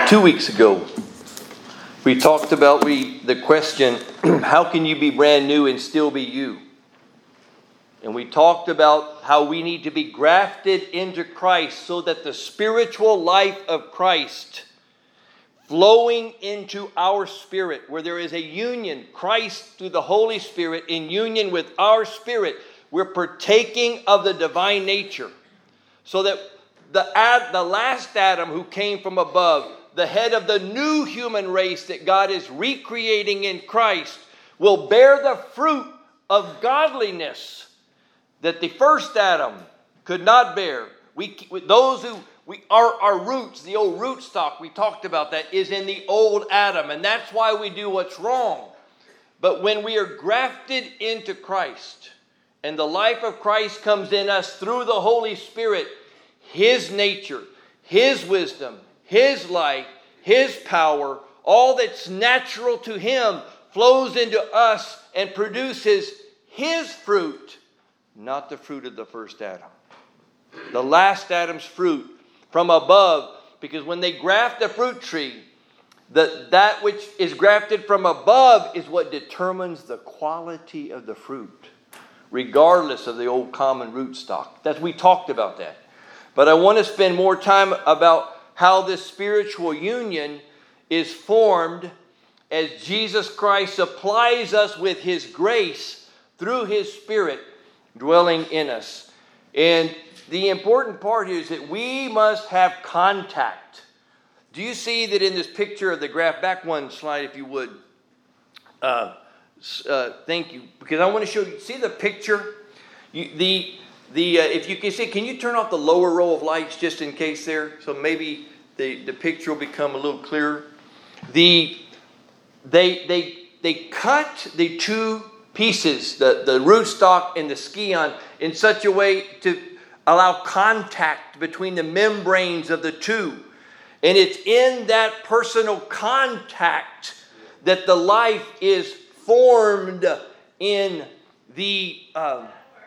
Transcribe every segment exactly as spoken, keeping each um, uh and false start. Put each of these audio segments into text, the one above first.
Two weeks ago, we talked about we the question, how can you be brand new and still be you? And we talked about how we need to be grafted into Christ so that the spiritual life of Christ flowing into our spirit, where there is a union, Christ through the Holy Spirit in union with our spirit, we're partaking of the divine nature. So that the, Ad, the last Adam who came from above, the head of the new human race that God is recreating in Christ, will bear the fruit of godliness that the first Adam could not bear. We, those who, we, our, our roots, the old root stock, we talked about that, is in the old Adam. And that's why we do what's wrong. But when we are grafted into Christ, and the life of Christ comes in us through the Holy Spirit, His nature, His wisdom, His life, His power, all that's natural to Him flows into us and produces His fruit, not the fruit of the first Adam. The last Adam's fruit from above, because when they graft a fruit tree, the, that which is grafted from above is what determines the quality of the fruit, regardless of the old common rootstock. That we talked about that. But I want to spend more time about how this spiritual union is formed as Jesus Christ supplies us with His grace through His Spirit dwelling in us. And the important part here is that we must have contact. Do you see that in this picture of the graph? Back one slide, if you would. Uh, uh, thank you. Because I want to show you. See the picture? You, the the uh, if you can see, can you turn off the lower row of lights just in case there? So maybe the, the picture will become a little clearer. The they they they cut the two pieces, the, the rootstock and the scion, in such a way to allow contact between the membranes of the two. And it's in that personal contact that the life is formed in the... Um,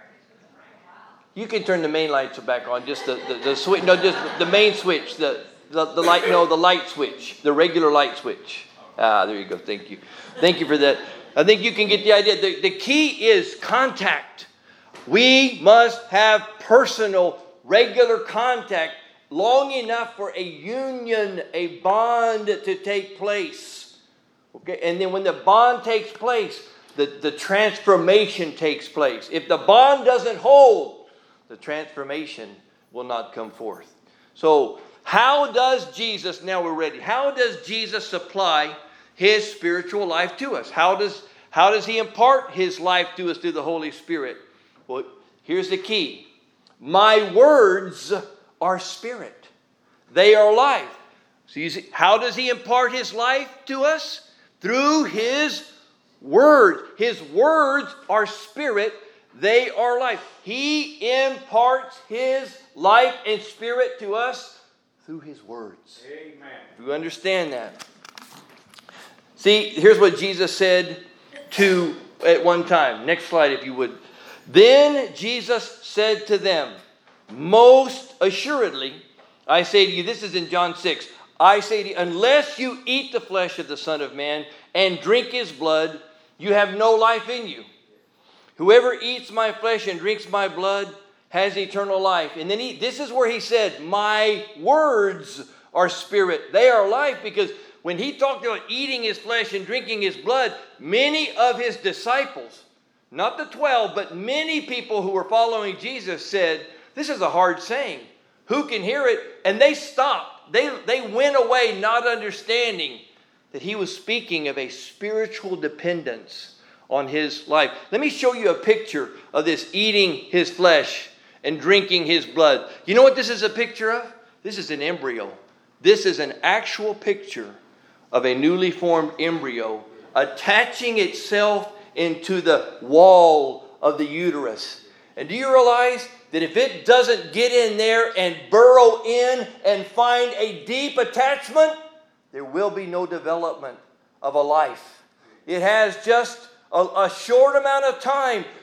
you can turn the main lights back on, just the, the, the switch, no, just the main switch, the, the, the light, no, the light switch, the regular light switch. Ah, there you go, thank you. Thank you for that. I think you can get the idea. The, the key is contact. We must have personal, regular contact long enough for a union, a bond to take place. Okay, and then when the bond takes place, the, the transformation takes place. If the bond doesn't hold, the transformation will not come forth. So, how does Jesus, now we're ready, how does Jesus supply His spiritual life to us? How does, how does He impart His life to us through the Holy Spirit? Well, here's the key. My words are spirit. They are life. So you see, how does He impart His life to us? Through His words. His words are spirit. They are life. He imparts His life and spirit to us through His words. Amen. Do you understand that? See, here's what Jesus said to at one time. Next slide, if you would. Then Jesus said to them, most assuredly, I say to you, this is in John six, I say to you, unless you eat the flesh of the Son of Man and drink His blood, you have no life in you. Whoever eats my flesh and drinks my blood has eternal life. And then he, this is where He said, my words are spirit. They are life, because when He talked about eating His flesh and drinking His blood, many of His disciples, not the twelve, but many people who were following Jesus said, this is a hard saying. Who can hear it? And they stopped. They, they went away not understanding that He was speaking of a spiritual dependence on His life. Let me show you a picture of this eating His flesh and drinking His blood. You know what this is a picture of? This is an embryo. This is an actual picture of a newly formed embryo attaching itself into the wall of the uterus. And do you realize that if it doesn't get in there and burrow in and find a deep attachment, there will be no development of a life. It has just a, a short amount of time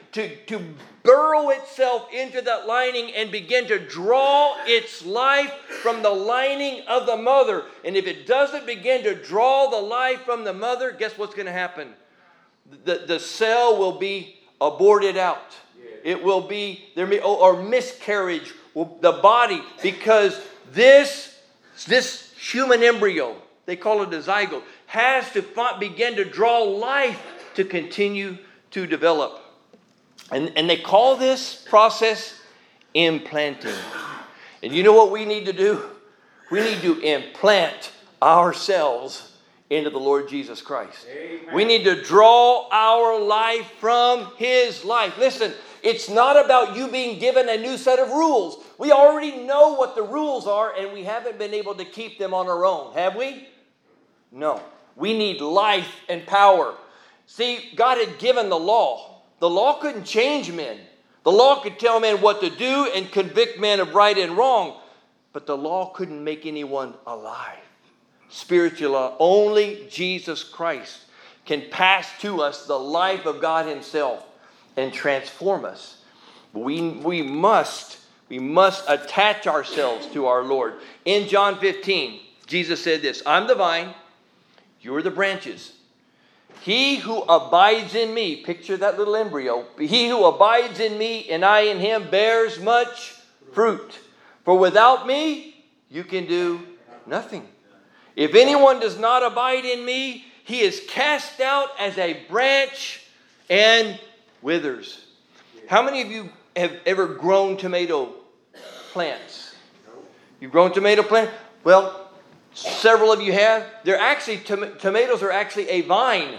to, to burrow itself into that lining and begin to draw its life from the lining of the mother. And if it doesn't begin to draw the life from the mother, guess what's going to happen? The, the cell will be aborted out. It will be, there may, or miscarriage, will, the body, because this, this human embryo, they call it a zygote, has to begin to draw life to continue to develop. And, and they call this process implanting. And you know what we need to do? We need to implant ourselves into the Lord Jesus Christ. Amen. We need to draw our life from His life. Listen, it's not about you being given a new set of rules. We already know what the rules are, and we haven't been able to keep them on our own, have we? No. We need life and power. See, God had given the law. The law couldn't change men. The law could tell men what to do and convict men of right and wrong. But the law couldn't make anyone alive. Spiritual law. Only Jesus Christ can pass to us the life of God Himself and transform us. We, we must, we must attach ourselves to our Lord. In John fifteen, Jesus said this, I'm the vine, you're the branches. He who abides in me, picture that little embryo, he who abides in me and I in him bears much fruit. For without me, you can do nothing. If anyone does not abide in me, he is cast out as a branch and withers. How many of you have ever grown tomato plants? You've grown tomato plants? Well, several of you have. They're actually, tom- tomatoes are actually a vine.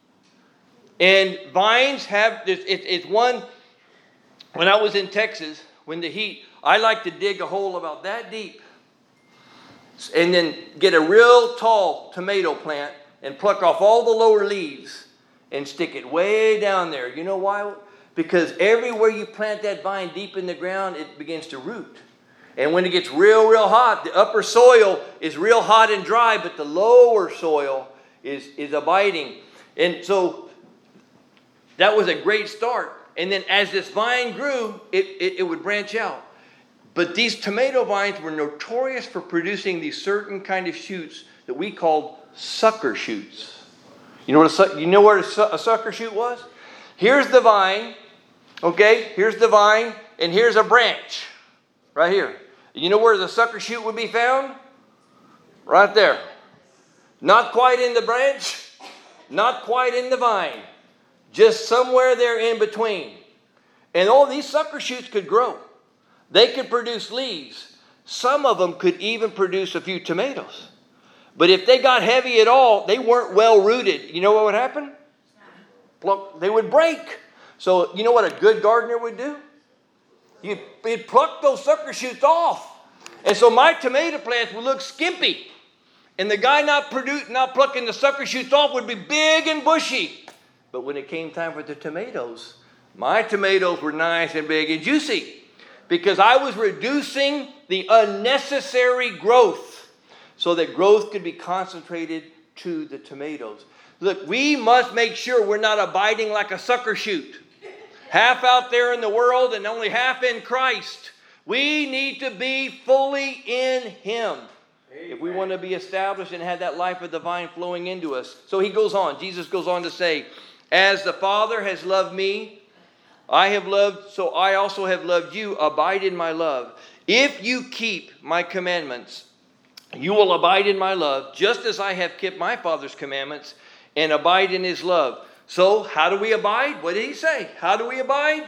And vines have, it's, it's one, when I was in Texas, when the heat, I like to dig a hole about that deep and then get a real tall tomato plant and pluck off all the lower leaves and stick it way down there. You know why? Because everywhere you plant that vine deep in the ground, it begins to root. And when it gets real, real hot, the upper soil is real hot and dry, but the lower soil is, is abiding. And so that was a great start. And then as this vine grew, it, it, it would branch out. But these tomato vines were notorious for producing these certain kind of shoots that we called sucker shoots. You know what a, you know what a, su- a sucker shoot was? Here's the vine, okay? Here's the vine, and here's a branch right here. You know where the sucker shoot would be found? Right there. Not quite in the branch, not quite in the vine. Just somewhere there in between. And all these sucker shoots could grow. They could produce leaves. Some of them could even produce a few tomatoes. But if they got heavy at all, they weren't well rooted. You know what would happen? Pluck, they would break. So you know what a good gardener would do? You'd, you'd pluck those sucker shoots off. And so my tomato plants would look skimpy. And the guy not, produ- not plucking the sucker shoots off would be big and bushy. But when it came time for the tomatoes, my tomatoes were nice and big and juicy because I was reducing the unnecessary growth so that growth could be concentrated to the tomatoes. Look, we must make sure we're not abiding like a sucker shoot, half out there in the world and only half in Christ. We need to be fully in Him if we want to be established and have that life of the vine flowing into us. So he goes on, Jesus goes on to say, as the Father has loved me, I have loved, so I also have loved you. Abide in my love. If you keep my commandments, you will abide in my love, just as I have kept my Father's commandments and abide in His love. So, how do we abide? What did He say? How do we abide?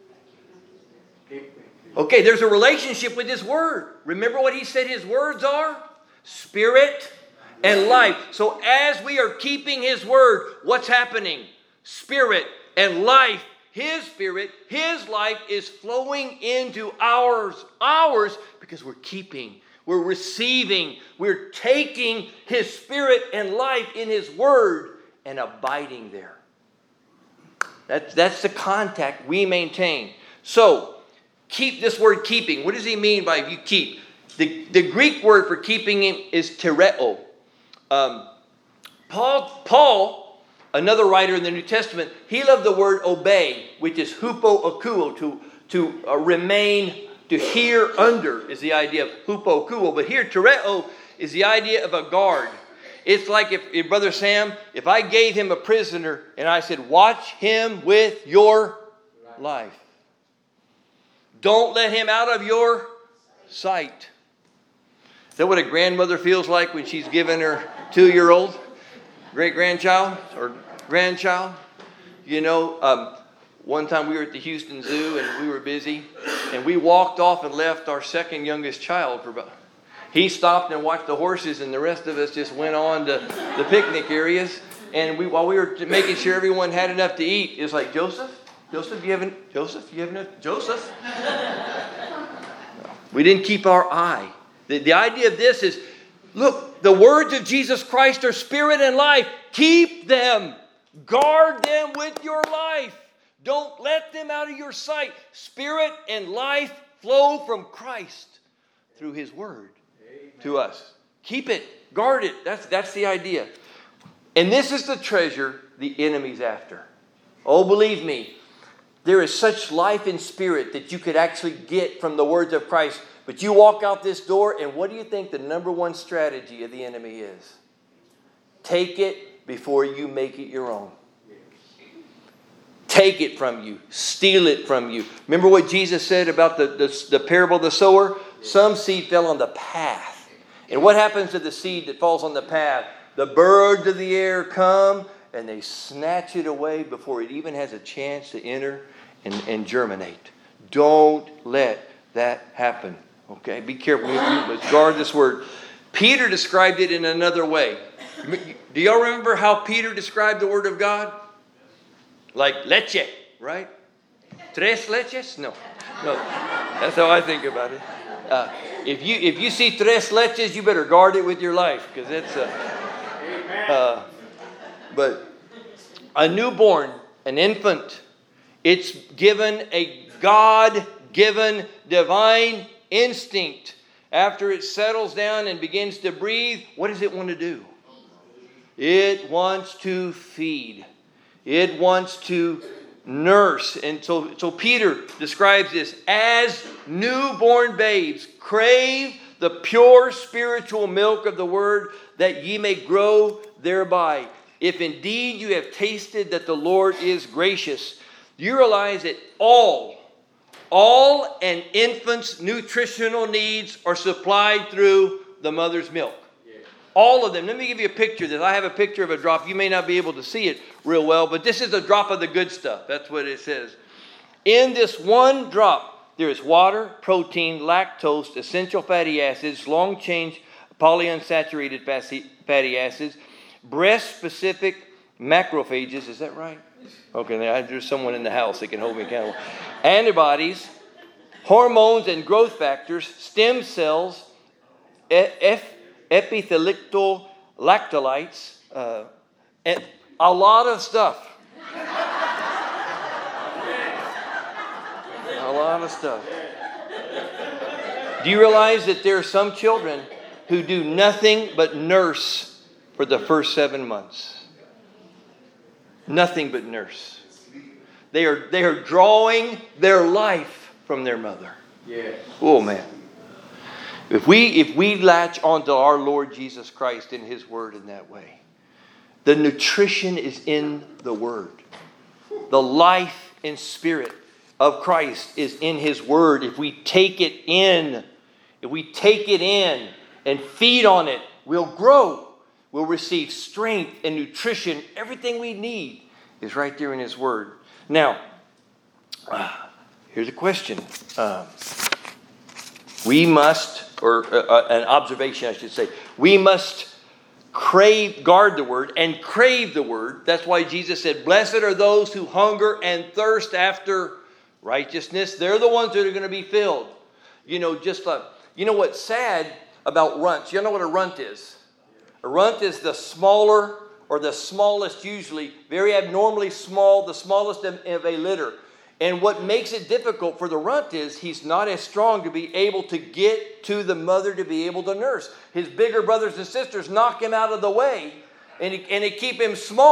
Okay, there's a relationship with His Word. Remember what He said His words are? Spirit and life. So, as we are keeping His Word, what's happening? Spirit and life, His Spirit, His life is flowing into ours, ours because we're keeping, we're receiving, we're taking His Spirit and life in His Word and abiding there. That's, that's the contact we maintain. So, keep this word keeping. What does he mean by you keep? The, the Greek word for keeping is tereo. Um, Paul, Paul Another writer in the New Testament, he loved the word obey, which is hupo akuo, to, to uh, remain, to hear under is the idea of hupo akuo. But here, tereo is the idea of a guard. It's like if, if Brother Sam, if I gave him a prisoner and I said, watch him with your life. Don't let him out of your sight. Is that what a grandmother feels like when she's giving her two-year-old great-grandchild or grandchild? You know, um, one time we were at the Houston Zoo and we were busy. And we walked off and left our second youngest child for about... He stopped and watched the horses, and the rest of us just went on to the picnic areas. And we, while we were making sure everyone had enough to eat, it was like, Joseph, Joseph, you haven't, Joseph, you have enough, Joseph. We didn't keep our eye. The, the idea of this is, look, the words of Jesus Christ are spirit and life. Keep them. Guard them with your life. Don't let them out of your sight. Spirit and life flow from Christ through His Word. To us. Keep it. Guard it. That's, that's the idea. And this is the treasure the enemy's after. Oh, believe me, there is such life in spirit that you could actually get from the words of Christ. But you walk out this door, and what do you think the number one strategy of the enemy is? Take it before you make it your own. Take it from you. Steal it from you. Remember what Jesus said about the, the, the parable of the sower? Some seed fell on the path. And what happens to the seed that falls on the path? The birds of the air come and they snatch it away before it even has a chance to enter and, and germinate. Don't let that happen. Okay? Be careful. Let's guard this word. Peter described it in another way. Do y'all remember how Peter described the Word of God? Like leche, right? Tres leches? No. No. That's how I think about it. Uh, if you if you see tres leches, you better guard it with your life, because it's a. Uh, but a newborn, an infant, it's given a God-given divine instinct. After it settles down and begins to breathe, what does it want to do? It wants to feed. It wants to nurse. And so, so Peter describes this as newborn babes. Crave the pure spiritual milk of the word, that ye may grow thereby. If indeed you have tasted that the Lord is gracious. Do you realize that all, all an infant's nutritional needs are supplied through the mother's milk? All of them. Let me give you a picture of this. I have a picture of a drop. You may not be able to see it real well, but this is a drop of the good stuff. That's what it says. In this one drop, there is water, protein, lactose, essential fatty acids, long-chain polyunsaturated fatty acids, breast-specific macrophages. Is that right? Okay, there's someone in the house that can hold me accountable. Antibodies, hormones and growth factors, stem cells, F. epithelial lactolytes, uh, and a lot of stuff. A lot of stuff. Do you realize that there are some children who do nothing but nurse for the first seven months? Nothing but nurse. They are, they are drawing their life from their mother. Yeah. Oh, man. If we if we latch onto our Lord Jesus Christ in His Word in that way, the nutrition is in the Word. The life and spirit of Christ is in His Word. If we take it in, if we take it in and feed on it, we'll grow. We'll receive strength and nutrition. Everything we need is right there in His Word. Now, uh, here's a question. Uh, we must... or uh, an observation, I should say. We must crave, guard the word and crave the word. That's why Jesus said, blessed are those who hunger and thirst after righteousness. They're the ones that are going to be filled. You know, just like, you know what's sad about runts? You know what a runt is? A runt is the smaller or the smallest, usually, very abnormally small, the smallest of, of a litter. And what makes it difficult for the runt is he's not as strong to be able to get to the mother to be able to nurse. His bigger brothers and sisters knock him out of the way and it, and it keep him small.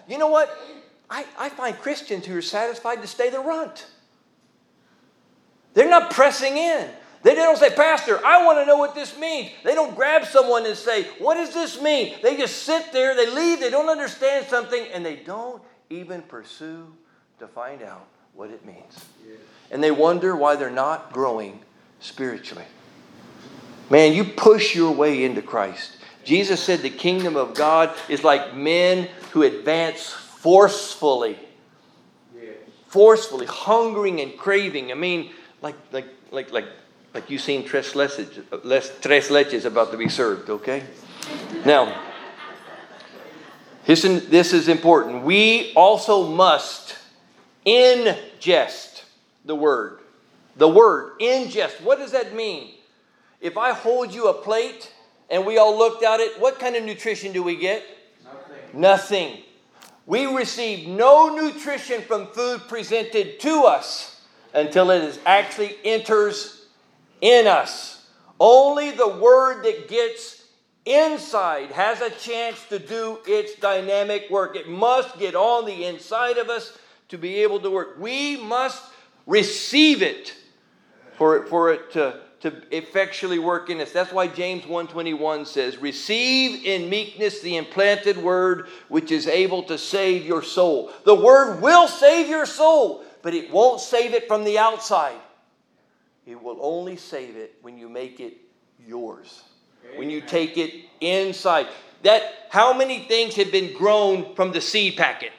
You know what? I, I find Christians who are satisfied to stay the runt. They're not pressing in. They don't say, Pastor, I want to know what this means. They don't grab someone and say, what does this mean? They just sit there, they leave, they don't understand something, and they don't even pursue to find out what it means. Yeah. And they wonder why they're not growing spiritually. Man, you push your way into Christ. Jesus said the kingdom of God is like men who advance forcefully. Yeah. Forcefully, hungering and craving. I mean, like, like, like, like, like you've seen tres leches, tres leches about to be served, okay? Now, this, this is important. We also must ingest the word. The word, ingest. What does that mean? If I hold you a plate and we all looked at it, what kind of nutrition do we get? Nothing. Nothing. We receive no nutrition from food presented to us until it is actually enters in us. Only the word that gets inside has a chance to do its dynamic work. It must get on the inside of us to be able to work. We must receive it for it, for it to, to effectually work in us. That's why James one twenty-one says, receive in meekness the implanted word which is able to save your soul. The word will save your soul, but it won't save it from the outside. It will only save it when you make it yours. Amen. When you take it inside. That, how many things have been grown from the seed packet?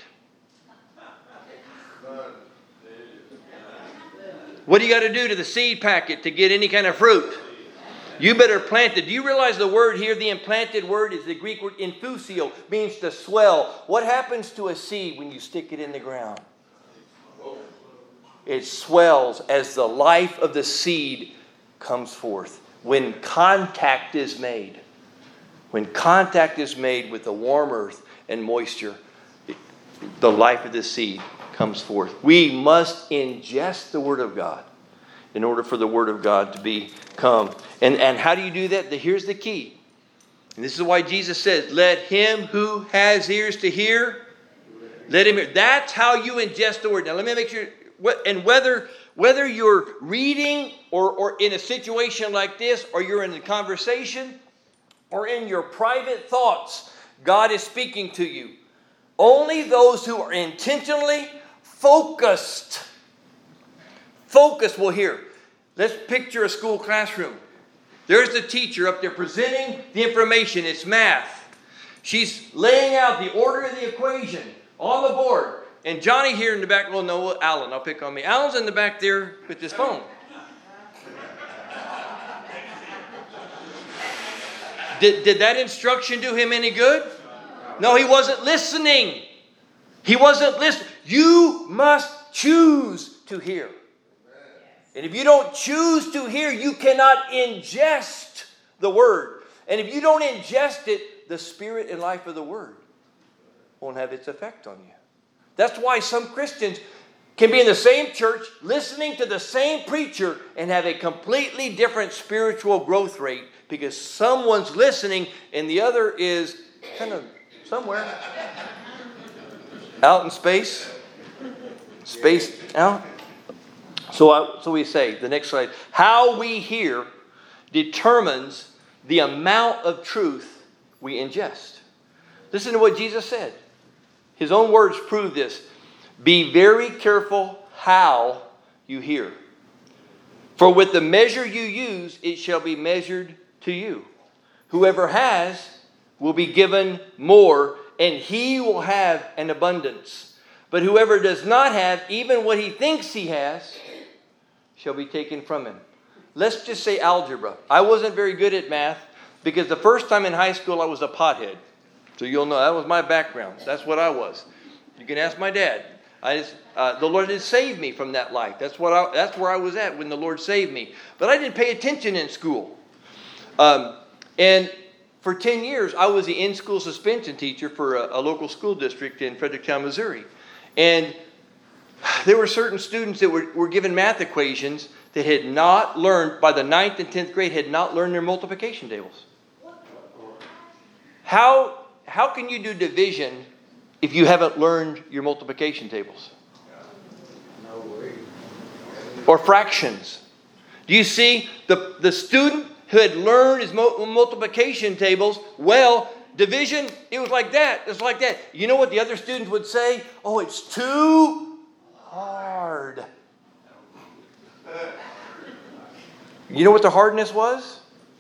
What do you got to do to the seed packet to get any kind of fruit? You better plant it. Do you realize the word here, the implanted word, is the Greek word infusio, means to swell. What happens to a seed when you stick it in the ground? It swells as the life of the seed comes forth. When contact is made, when contact is made with the warm earth and moisture, the life of the seed comes forth. We must ingest the Word of God in order for the Word of God to become. And, and how do you do that? Here's the key. And this is why Jesus says, let him who has ears to hear, let him hear. That's how you ingest the Word. Now let me make sure. And whether whether you're reading or, or in a situation like this, or you're in a conversation, or in your private thoughts, God is speaking to you. Only those who are intentionally focused, focused will hear. Let's picture a school classroom. There's the teacher up there presenting the information. It's math. She's laying out the order of the equation on the board. And Johnny here in the back, well, no, Alan, I'll pick on me. Alan's in the back there with his phone. Did, did that instruction do him any good? No, he wasn't listening. He wasn't listening. You must choose to hear. And if you don't choose to hear, you cannot ingest the Word. And if you don't ingest it, the spirit and life of the Word won't have its effect on you. That's why some Christians can be in the same church, listening to the same preacher, and have a completely different spiritual growth rate because someone's listening and the other is kind of somewhere out in space, space out. So, I, so we say, the next slide, how we hear determines the amount of truth we ingest. Listen to what Jesus said. His own words prove this. Be very careful how you hear. For with the measure you use, it shall be measured to you. Whoever has will be given more, and he will have an abundance. But whoever does not have, even what he thinks he has, shall be taken from him. Let's just say algebra. I wasn't very good at math because the first time in high school I was a pothead. So you'll know that was my background. That's what I was. You can ask my dad. I just, uh, the Lord did save me from that life. That's what I, that's where I was at when the Lord saved me. But I didn't pay attention in school. Um, and for ten years, I was the in-school suspension teacher for a, a local school district in Fredericktown, Missouri. And there were certain students that were, were given math equations that had not learned, by the ninth and tenth grade, had not learned their multiplication tables. How... How can you do division if you haven't learned your multiplication tables? No way. Or fractions? Do you see the, the student who had learned his multiplication tables, well, division, it was like that. It's like that. You know what the other students would say? Oh, it's too hard. You know what the hardness was?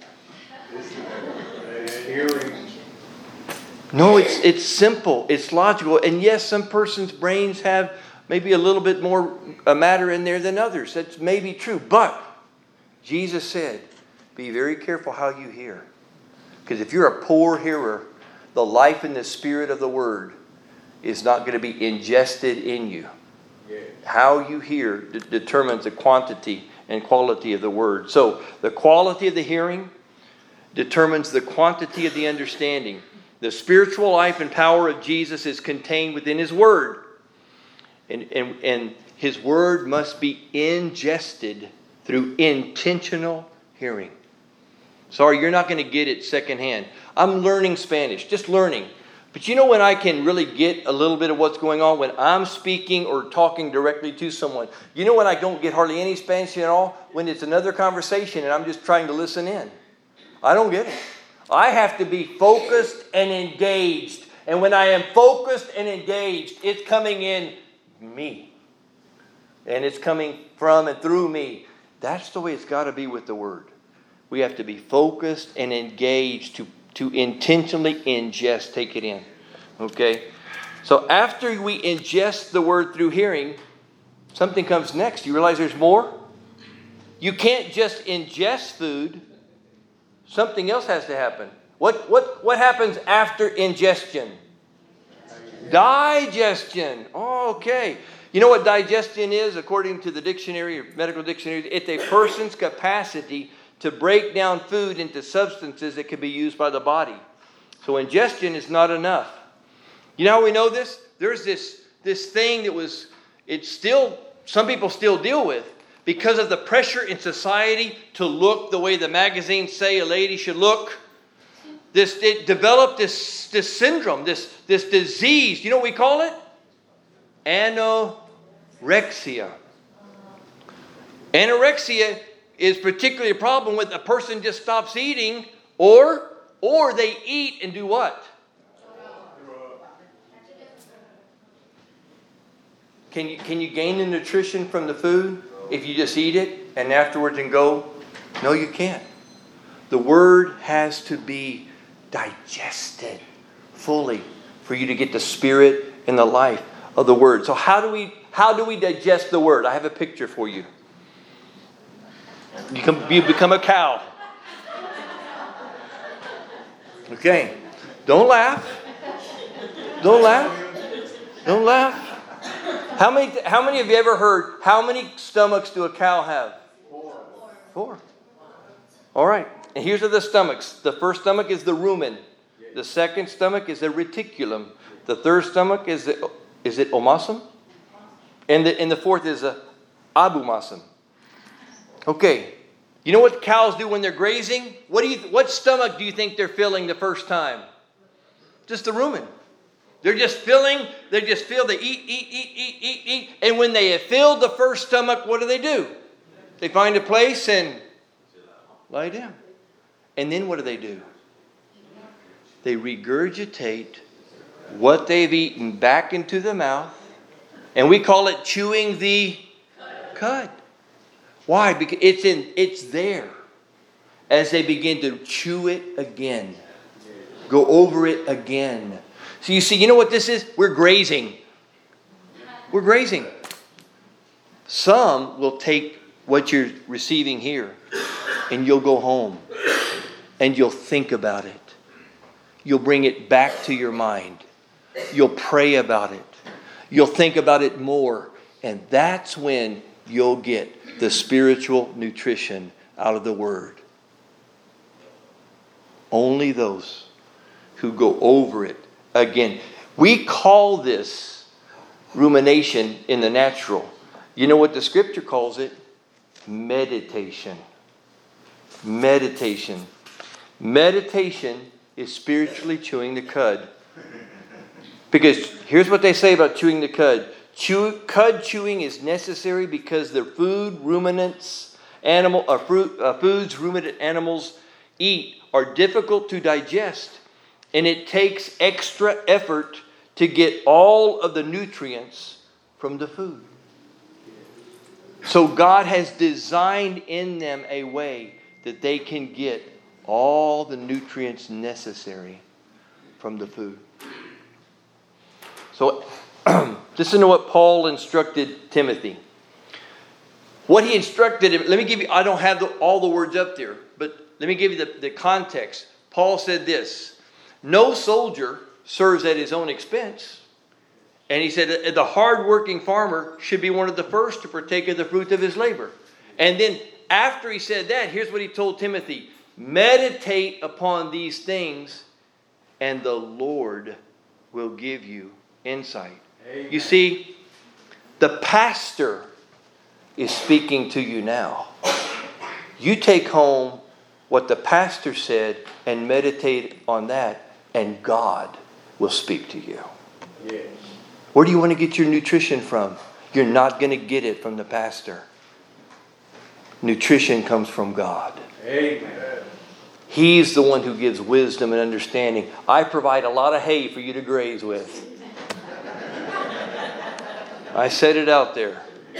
Hearing. No, it's it's simple. It's logical. And yes, some person's brains have maybe a little bit more uh, matter in there than others. That's maybe true. But Jesus said, be very careful how you hear. Because if you're a poor hearer, the life and the spirit of the word is not going to be ingested in you. Yes. How you hear d- determines the quantity and quality of the word. So the quality of the hearing determines the quantity of the understanding. The spiritual life and power of Jesus is contained within His word. And, and, and His word must be ingested through intentional hearing. Sorry, you're not going to get it secondhand. I'm learning Spanish, just learning. But you know when I can really get a little bit of what's going on? When I'm speaking or talking directly to someone. You know when I don't get hardly any Spanish at all? When it's another conversation and I'm just trying to listen in. I don't get it. I have to be focused and engaged. And when I am focused and engaged, it's coming in me. And it's coming from and through me. That's the way it's got to be with the Word. We have to be focused and engaged to, to intentionally ingest, take it in. Okay? So after we ingest the Word through hearing, something comes next. You realize there's more? You can't just ingest food. Something else has to happen. What, what, what happens after ingestion? Digestion. Oh, okay. You know what digestion is, according to the dictionary or medical dictionary? It's a person's capacity to break down food into substances that can be used by the body. So ingestion is not enough. You know how we know this? There's this, this thing that was, it's still, some people still deal with because of the pressure in society to look the way the magazines say a lady should look. This, it developed this, this syndrome, this, this disease. You know what we call it? Anorexia. Anorexia is particularly a problem when a person just stops eating or or they eat and do what? Can you can you gain the nutrition from the food if you just eat it and afterwards and go? No, you can't. The word has to be digested fully for you to get the spirit and the life of the word. So how do we how do we digest the word? I have a picture for you. You, come, you become a cow. Okay. Don't laugh. Don't laugh. Don't laugh. How many how many of you ever heard how many stomachs do a cow have? Four. Four. All right. And here's are the stomachs. The first stomach is the rumen. The second stomach is the reticulum. The third stomach is the, is it omasum? And the and the fourth is a abomasum. Okay. You know what cows do when they're grazing? What do you what stomach do you think they're filling the first time? Just the rumen. They're just filling, they just feel they eat, eat, eat, eat, eat, eat. And when they have filled the first stomach, what do they do? They find a place and lie down. And then what do they do? They regurgitate what they've eaten back into the mouth. And we call it chewing the cud. Why? Because it's in it's there as they begin to chew it again. Go over it again. So you see, you know what this is? We're grazing. We're grazing. Some will take what you're receiving here and you'll go home and you'll think about it. You'll bring it back to your mind. You'll pray about it. You'll think about it more. And that's when you'll get the spiritual nutrition out of the Word. Only those who go over it again. We call this rumination in the natural. You know what the Scripture calls it? Meditation. Meditation. Meditation is spiritually chewing the cud. Because here's what they say about chewing the cud. Chew, cud chewing is necessary because the food ruminants, animal, or fruit, uh, foods ruminant animals eat are difficult to digest, and it takes extra effort to get all of the nutrients from the food. So God has designed in them a way that they can get all the nutrients necessary from the food. So listen to what Paul instructed Timothy. What he instructed him, let me give you, I don't have the, all the words up there, but let me give you the, the context. Paul said this: no soldier serves at his own expense. And he said the hard-working farmer should be one of the first to partake of the fruit of his labor. And then after he said that, here's what he told Timothy: meditate upon these things, and the Lord will give you insight. Amen. You see, the pastor is speaking to you now. You take home what the pastor said and meditate on that, and God will speak to you. Yes. Where do you want to get your nutrition from? You're not going to get it from the pastor. Nutrition comes from God. Amen. He's the one who gives wisdom and understanding. I provide a lot of hay for you to graze with. I said it out there.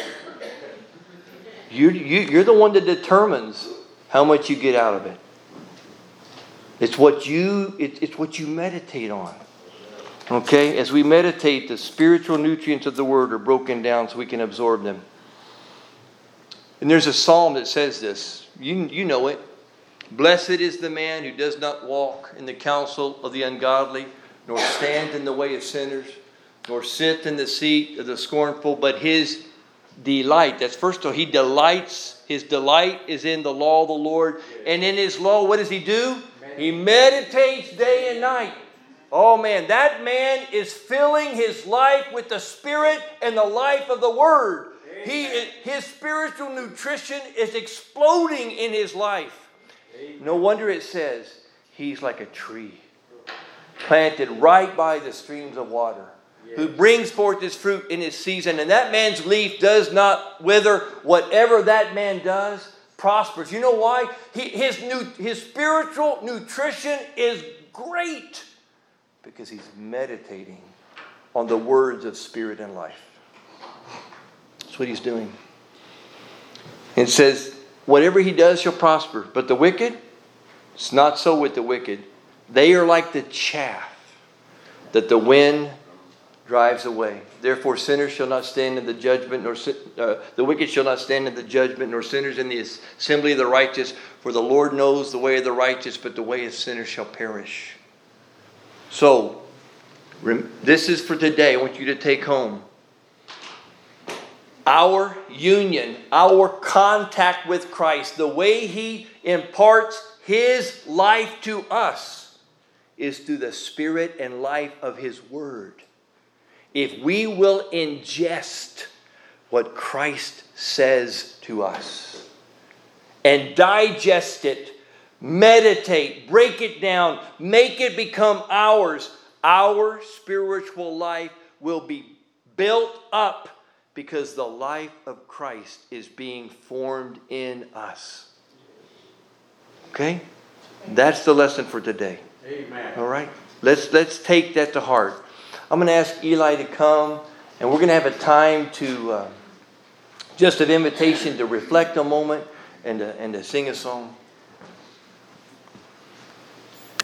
You, you, you're the one that determines how much you get out of it. It's what you, it, it's what you meditate on. Okay? As we meditate, the spiritual nutrients of the Word are broken down so we can absorb them. And there's a psalm that says this. You, you know it. Blessed is the man who does not walk in the counsel of the ungodly, nor stand in the way of sinners, nor sit in the seat of the scornful, but his delight. That's first of all, he delights. His delight is in the law of the Lord. And in his law, what does he do? He meditates day and night. Oh man, that man is filling his life with the Spirit and the life of the Word. He, his spiritual nutrition is exploding in his life. No wonder it says he's like a tree planted right by the streams of water, who brings forth his fruit in his season. And that man's leaf does not wither. Whatever that man does prospers. You know why? He, his, new, his spiritual nutrition is great because he's meditating on the words of spirit and life. That's what he's doing. It says, whatever he does shall prosper. But the wicked, it's not so with the wicked. They are like the chaff that the wind drives away. Therefore sinners shall not stand in the judgment, nor uh, the wicked shall not stand in the judgment, nor sinners in the assembly of the righteous. For the Lord knows the way of the righteous, but the way of sinners shall perish. So, this is for today. I want you to take home. Our union, our contact with Christ, the way He imparts His life to us is through the Spirit and life of His Word. If we will ingest what Christ says to us and digest it, meditate, break it down, make it become ours, our spiritual life will be built up because the life of Christ is being formed in us. Okay? That's the lesson for today. Amen. All right? Let's, let's take that to heart. I'm going to ask Eli to come, and we're going to have a time to, uh, just an invitation to reflect a moment and to, and to sing a song.